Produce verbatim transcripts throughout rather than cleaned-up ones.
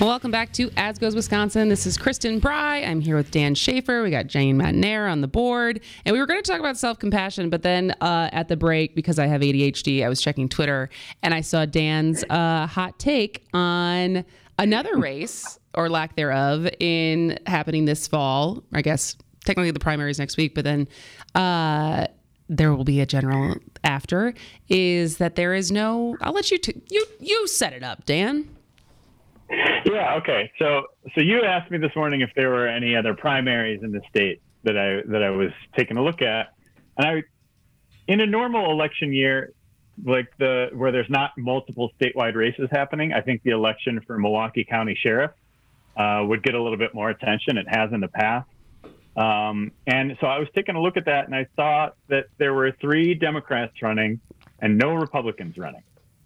Well, welcome back to As Goes Wisconsin. This is Kristen Bry. I'm here with Dan Schaefer. We got Jane Matinera on the board. And we were going to talk about self-compassion, but then uh, at the break, because I have A D H D, I was checking Twitter, and I saw Dan's uh, hot take on another race, or lack thereof, in happening this fall. I guess technically the primaries next week, but then uh, there will be a general after, is that there is no, I'll let you, t- you, you set it up, Dan. Yeah. Okay. So, so you asked me this morning if there were any other primaries in the state that I that I was taking a look at, and I, in a normal election year, like the where there's not multiple statewide races happening, I think the election for Milwaukee County Sheriff uh, would get a little bit more attention. It has in the past, um, and so I was taking a look at that, and I saw that there were three Democrats running and no Republicans running,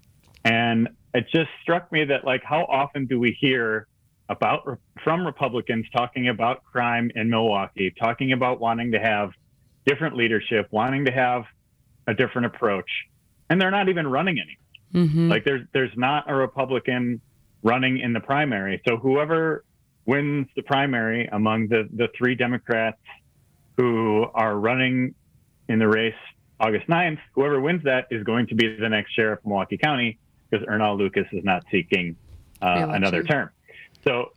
and it just struck me that, like, how often do we hear about from Republicans talking about crime in Milwaukee, talking about wanting to have different leadership, wanting to have a different approach, and they're not even running anymore. Mm-hmm. Like, there's there's not a Republican running in the primary. So whoever wins the primary among the, the three Democrats who are running in the race August ninth, whoever wins that is going to be the next sheriff of Milwaukee County, because Ernal Lucas is not seeking uh, another term. So,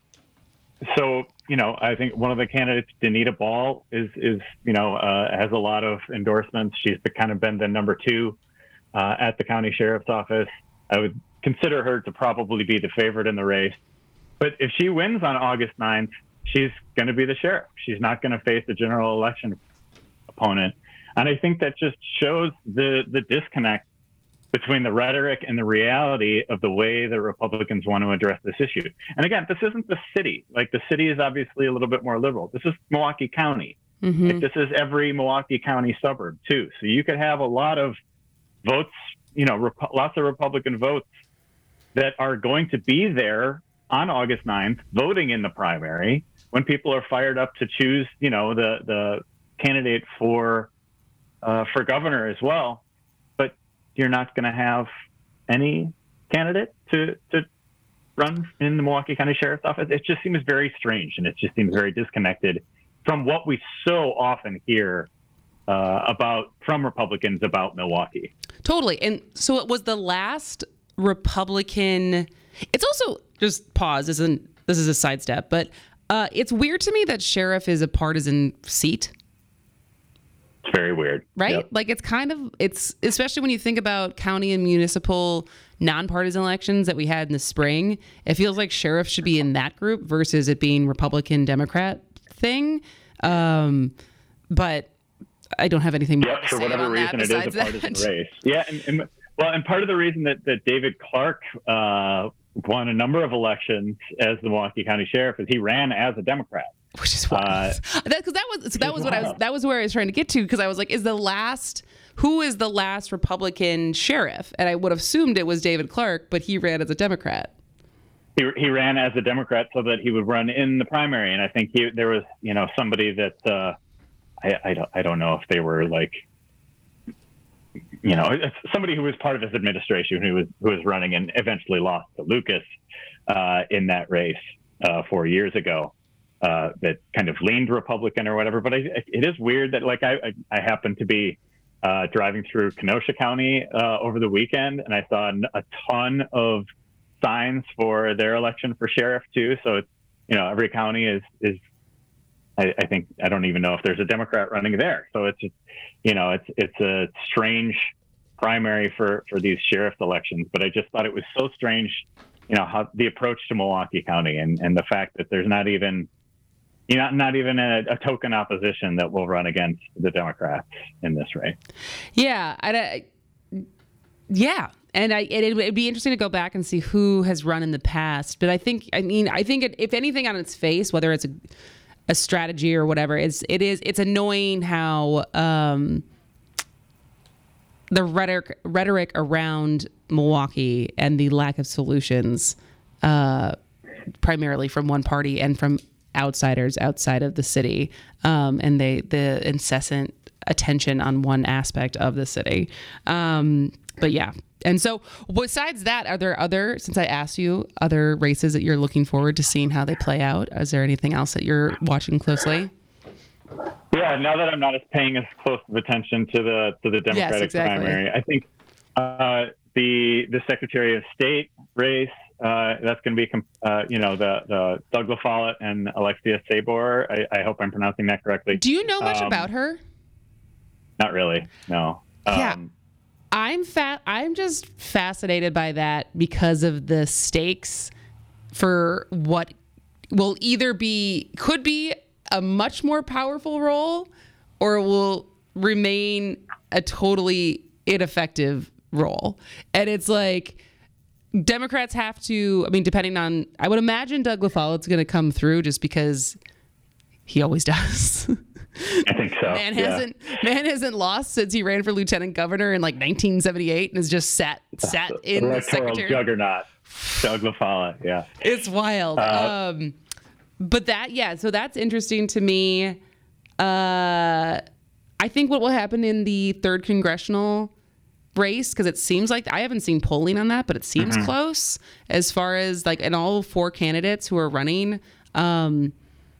so you know, I think one of the candidates, Danita Ball, is is you know uh, has a lot of endorsements. She's the, kind of been the number two uh, at the county sheriff's office. I would consider her to probably be the favorite in the race. But if she wins on August ninth, she's going to be the sheriff. She's not going to face a general election opponent, and I think that just shows the the disconnect between the rhetoric and the reality of the way the Republicans want to address this issue. And again, this isn't the city. Like, the city is obviously a little bit more liberal. This is Milwaukee County. Mm-hmm. Like, this is every Milwaukee County suburb too. So you could have a lot of votes, you know, rep- lots of Republican votes that are going to be there on August ninth, voting in the primary, when people are fired up to choose, you know, the, the candidate for, uh, for governor as well. You're not going to have any candidate to, to run in the Milwaukee County Sheriff's Office. It just seems very strange, and it just seems very disconnected from what we so often hear uh, about from Republicans about Milwaukee. Totally. And so it was the last Republican. It's also, just pause, isn't this is a sidestep, but uh, it's weird to me that sheriff is a partisan seat. It's very weird. Right? Yep. Like, it's kind of, it's, especially when you think about county and municipal nonpartisan elections that we had in the spring, it feels like sheriff should be in that group versus it being Republican Democrat thing. Um, but I don't have anything more yep, to for say whatever on reason, that it is a partisan that. race. Yeah. And, and, well, and part of the reason that, that David Clark uh, won a number of elections as the Milwaukee County Sheriff is he ran as a Democrat. Which is wild. Uh, that, cause that was so that was what wild. I was that was where I was trying to get to, because I was like, is the last who is the last Republican sheriff? And I would have assumed it was David Clark, but he ran as a Democrat. He he ran as a Democrat so that he would run in the primary, and I think he there was you know somebody that uh, I I don't I don't know if they were like you know somebody who was part of his administration who was who was running and eventually lost to Lucas uh, in that race uh, four years ago. Uh, that kind of leaned Republican or whatever. But I, it is weird that, like, I, I, I happened to be uh, driving through Kenosha County uh, over the weekend, and I saw a ton of signs for their election for sheriff too. So it's, you know, every county is, is I, I think, I don't even know if there's a Democrat running there. So it's, you know, it's, it's a strange primary for, for these sheriff's elections. But I just thought it was so strange, you know, how the approach to Milwaukee County and, and the fact that there's not even, You know, not even a, a token opposition that will run against the Democrats in this race. Yeah, I, I, yeah, and I, it, it'd be interesting to go back and see who has run in the past. But I think, I mean, I think it, if anything on its face, whether it's a, a strategy or whatever, it's it is it's annoying how um, the rhetoric rhetoric around Milwaukee and the lack of solutions, uh, primarily from one party and from outsiders outside of the city, um, and they the incessant attention on one aspect of the city. Um, but yeah, and so besides that, are there other, since I asked you, other races that you're looking forward to seeing how they play out? Is there anything else that you're watching closely? Yeah, now that I'm not as paying as close of attention to the to the Democratic yes, exactly. primary, I think uh, the the Secretary of State race, uh, that's going to be, uh, you know, the, the Doug LaFollette and Alexia Sabor. I, I hope I'm pronouncing that correctly. Do you know much um, about her? Not really, no. Yeah. Um, I'm fat. I'm just fascinated by that because of the stakes for what will either be, could be a much more powerful role or will remain a totally ineffective role. And it's like Democrats have to, I mean, depending on, I would imagine Doug LaFollette's going to come through just because he always does. I think so. Man yeah. hasn't man hasn't lost since he ran for lieutenant governor in like nineteen seventy-eight and has just sat sat in the Electoral secretary. juggernaut. Doug LaFollette, yeah. It's wild. Uh, um, but that, yeah, so that's interesting to me. Uh, I think what will happen in the third congressional race, because it seems like, I haven't seen polling on that, but it seems mm-hmm. close as far as like, and all four candidates who are running um,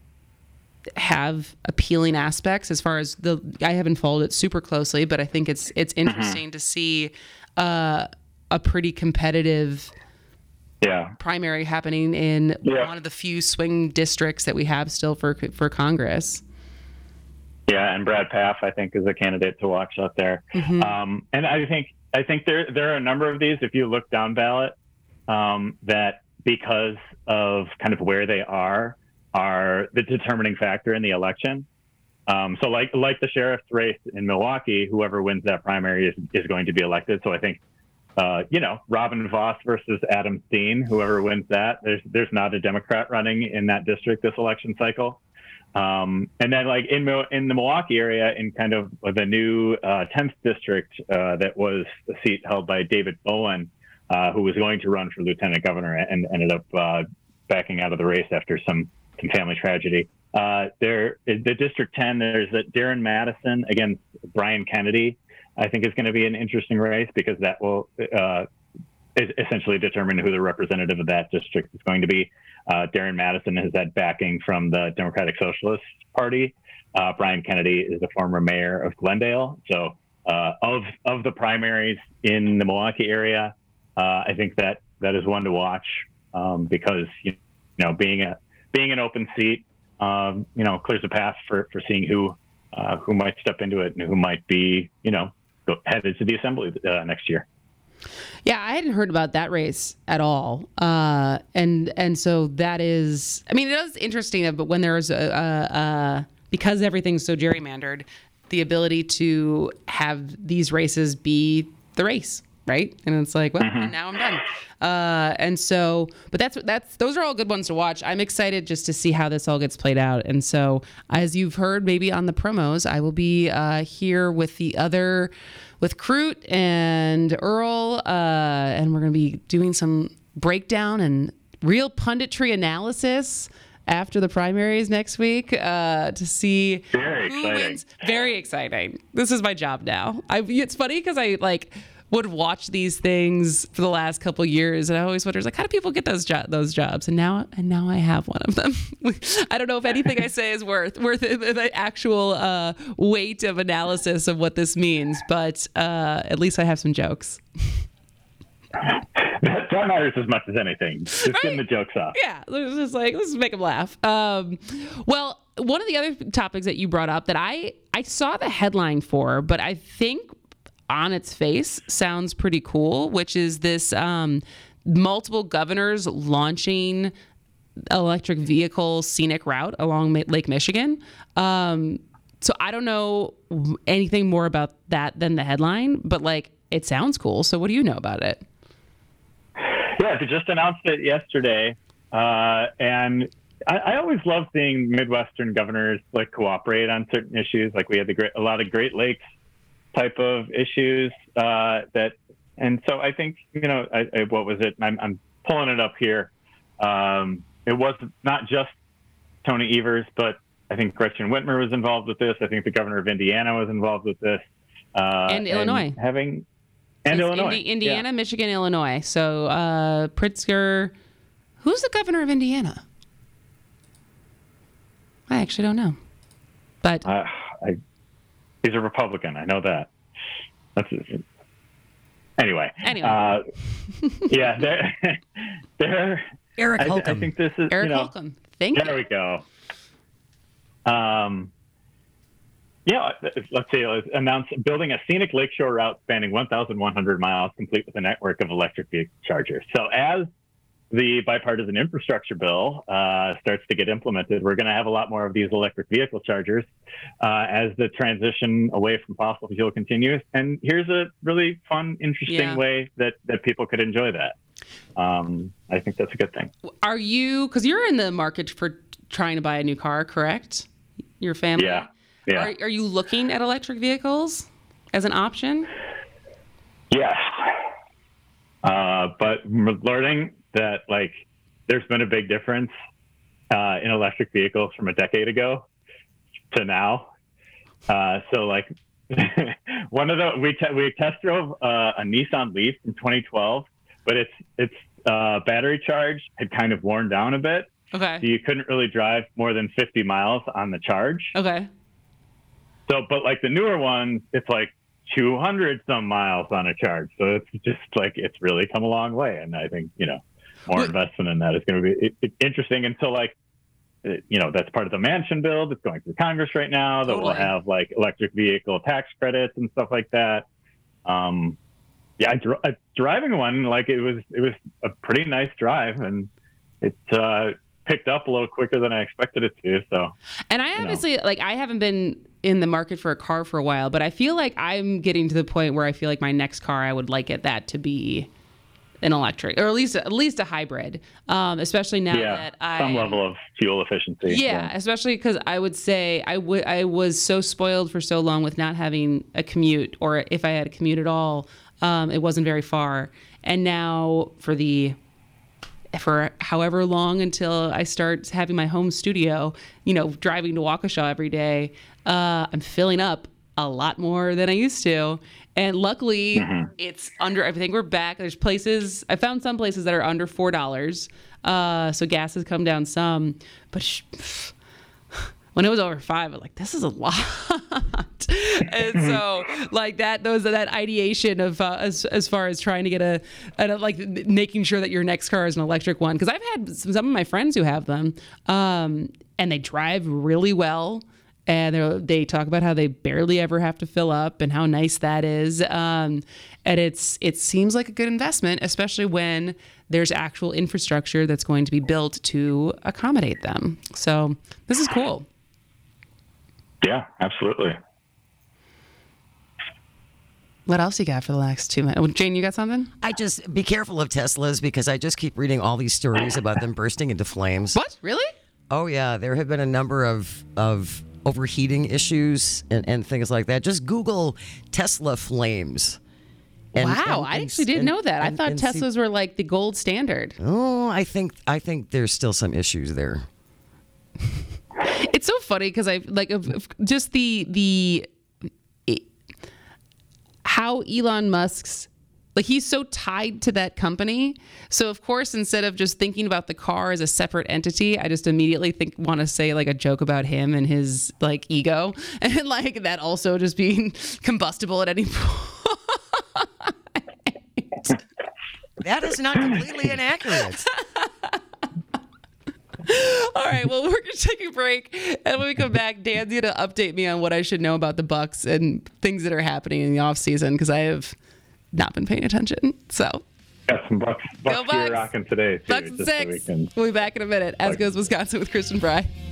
have appealing aspects as far as the, I haven't followed it super closely, but I think it's, it's interesting mm-hmm. to see uh, a pretty competitive yeah. primary happening in yeah. one of the few swing districts that we have still for for Congress. Yeah, and Brad Pfaff, I think, is a candidate to watch out there. Mm-hmm. Um, and I think I think there there are a number of these, if you look down ballot, um, that because of kind of where they are, are the determining factor in the election. Um, so like like the sheriff's race in Milwaukee, whoever wins that primary is, is going to be elected. So I think Uh, you know, Robin Vos versus Adam Steen, whoever wins that, there's there's not a Democrat running in that district this election cycle. Um, and then like in in the Milwaukee area, in kind of the new uh, tenth district, uh, that was a seat held by David Bowen, uh, who was going to run for lieutenant governor and ended up uh, backing out of the race after some, some family tragedy. Uh, there, the District ten, there's a Darren Madison against Brian Kennedy. I think is going to be an interesting race because that will uh, essentially determine who the representative of that district is going to be. Uh, Darren Madison has had backing from the Democratic Socialist Party. Uh, Brian Kennedy is the former mayor of Glendale. So uh, of of the primaries in the Milwaukee area, uh, I think that that is one to watch um, because you know being a being an open seat, um, you know, clears a path for for seeing who uh, who might step into it and who might be you know. headed to the assembly uh, next year. Yeah, I hadn't heard about that race at all, uh, and and so that is, I mean, it is interesting. But when there's a, a, a because everything's so gerrymandered, the ability to have these races be the race, right? And it's like, well, mm-hmm. now I'm done. Uh, and so, but that's that's those are all good ones to watch. I'm excited just to see how this all gets played out. And so, as you've heard, maybe on the promos, I will be uh, here with the other, with Crute and Earl, uh, and we're going to be doing some breakdown and real punditry analysis after the primaries next week uh, to see Very who exciting. wins. Very exciting. This is my job now. I, it's funny because I like. would watch these things for the last couple of years, and I always wonder, like, how do people get those jo- those jobs? And now, and now I have one of them. I don't know if anything I say is worth worth the actual uh, weight of analysis of what this means, but uh, at least I have some jokes. That, that matters as much as anything. Just right? getting the jokes off. Yeah, let's just like let's make them laugh. Um, well, one of the other topics that you brought up that I I saw the headline for, but I think on its face sounds pretty cool, which is this um, multiple governors launching electric vehicle scenic route along Lake Michigan. Um, so I don't know anything more about that than the headline, but like it sounds cool. So what do you know about it? Yeah, they just announced it yesterday, uh, and I, I always love seeing Midwestern governors like cooperate on certain issues. Like we had the great, a lot of Great Lakes type of issues uh, that, and so I think, you know, I, I, what was it? I'm, I'm pulling it up here. Um, it was not just Tony Evers, but I think Gretchen Whitmer was involved with this. I think the governor of Indiana was involved with this. Uh, and Illinois. And having, And It's Illinois. Indi- Indiana, Yeah. Michigan, Illinois. So uh, Pritzker, who's the governor of Indiana? I actually don't know. But Uh, I, he's a Republican. I know that. That's anyway. Anyway. Uh, yeah, they're, they're Eric I, Holcomb. I think this is Eric you know, Holcomb. Thank There you. we go. Um, yeah, let's see. Let's announce building a scenic lakeshore route spanning one thousand one hundred miles, complete with a network of electric vehicle chargers. So as the bipartisan infrastructure bill uh, starts to get implemented, we're going to have a lot more of these electric vehicle chargers uh, as the transition away from fossil fuel continues. And here's a really fun, interesting Yeah. way that, that people could enjoy that. Um, I think that's a good thing. Are you, because you're in the market for trying to buy a new car, correct? Your family? Yeah. Yeah. Are, are you looking at electric vehicles as an option? Yes. Uh, but we're learning that, like, there's been a big difference uh, in electric vehicles from a decade ago to now. Uh, so, like, one of the we te- we test drove uh, a Nissan Leaf in twenty twelve, but its its uh, battery charge had kind of worn down a bit, Okay. so you couldn't really drive more than fifty miles on the charge. Okay. So, but like the newer ones, it's like two hundred some miles on a charge. So it's just like, it's really come a long way. And I think, you know, more Well- investment in that is going to be it, it, interesting. And so, like, it, you know, that's part of the Manchin bill that's going through Congress right now that will Totally. have like electric vehicle tax credits and stuff like that. Um, yeah, I dri- I, driving one, like it was, it was a pretty nice drive, and it uh, picked up a little quicker than I expected it to. So, And I know. obviously, like, I haven't been in the market for a car for a while, but I feel like I'm getting to the point where I feel like my next car, I would like it that to be an electric, or at least at least a hybrid. Um, especially now yeah, that I some level of fuel efficiency. Yeah, especially because I would say I would I was so spoiled for so long with not having a commute, or if I had a commute at all, um, it wasn't very far. And now for the for however long until I start having my home studio, you know, driving to Waukesha every day, uh, I'm filling up a lot more than I used to. And luckily, Mm-hmm. it's under, I think we're back. There's places, I found some places that are under four dollars. Uh, so gas has come down some. But sh- when it was over five, I was like, this is a lot. And so, like that, those that ideation of uh, as as far as trying to get a, a like making sure that your next car is an electric one, because I've had some, some of my friends who have them, um, and they drive really well, and they they talk about how they barely ever have to fill up and how nice that is, um, and it's it seems like a good investment, especially when there's actual infrastructure that's going to be built to accommodate them. So this is cool. Yeah, absolutely. What else you got for the next two minutes? Jane, you got something? I just be careful of Teslas because I just keep reading all these stories about them bursting into flames. What? Really? Oh yeah, there have been a number of of overheating issues and, and things like that. Just Google Tesla flames. And- wow, and- I and- actually didn't and- know that. I and- thought and see- Teslas were like the gold standard. Oh, I think I think there's still some issues there. It's so funny because I like of, of just the the it, how Elon Musk's like he's so tied to that company. So of course, instead of just thinking about the car as a separate entity, I just immediately think want to say like a joke about him and his like ego, and like that also just being combustible at any point. That is not completely inaccurate. All right, well, we're going to take a break. And when we come back, Dan's going to update me on what I should know about the Bucks and things that are happening in the offseason because I have not been paying attention. So, Got some Bucks, Bucks Bucks. gear rocking today, too. Bucks and just so we six. can- We'll be back in a minute. As Bucks. goes Wisconsin with Kristen Fry.